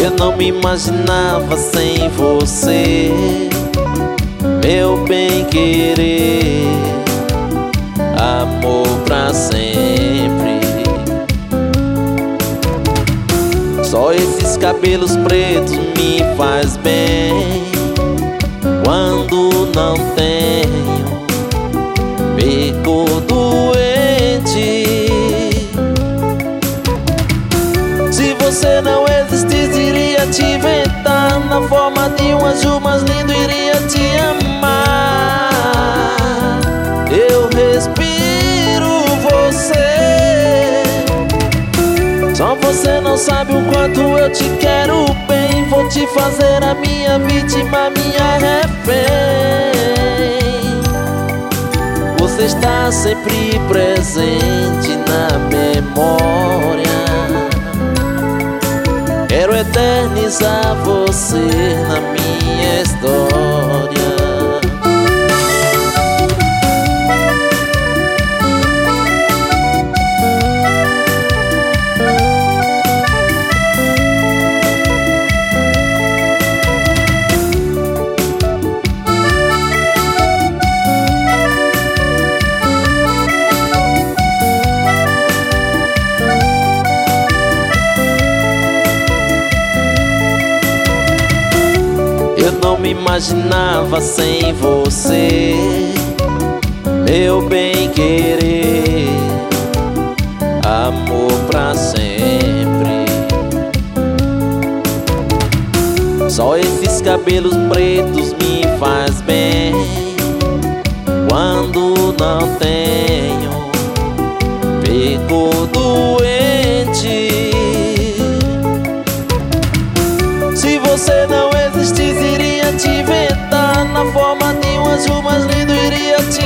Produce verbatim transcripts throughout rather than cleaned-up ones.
Eu não me imaginava sem você, meu bem-querer, amor pra sempre. Só esses cabelos pretos me faz bem. Quando não tenho, fico doente. Se você não existisse, iria te inventar na forma de um anjo mais lindo, iria te amar. Eu respiro você. Só você não sabe o quanto eu te quero bem. Vou te fazer a minha vítima, minha refém. Você está sempre presente na memória. Quero eternizar você na minha história. Eu não me imaginava sem você, meu bem-querer, amor pra sempre. Só esses cabelos pretos me faz bem. Quando não tenho, fico doente. Se você não existisse, iria te inventar na forma de um anjo mais lindo, iria te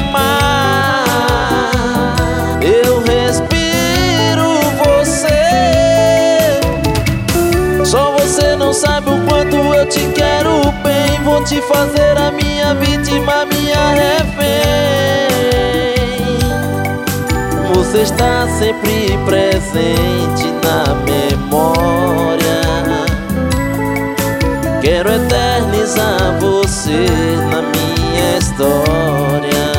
amar. Eu respiro você. Só você não sabe o quanto eu te quero bem. Vou te fazer a minha vítima, minha refém. Você está sempre presente na memória. Quero eternizar você na minha história.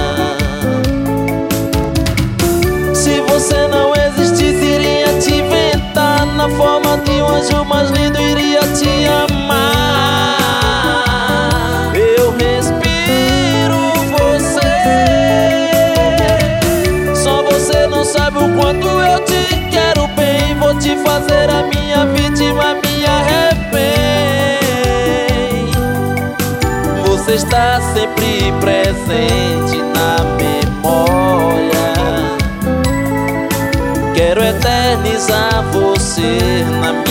Se você não existisse, iria te inventar na forma de um anjo mais lindo, iria te amar. Eu respiro você. Só você não sabe o quanto eu te quero bem. Vou te fazer a minha vítima, minha refém. Você está sempre presente na memória. Quero eternizar você na minha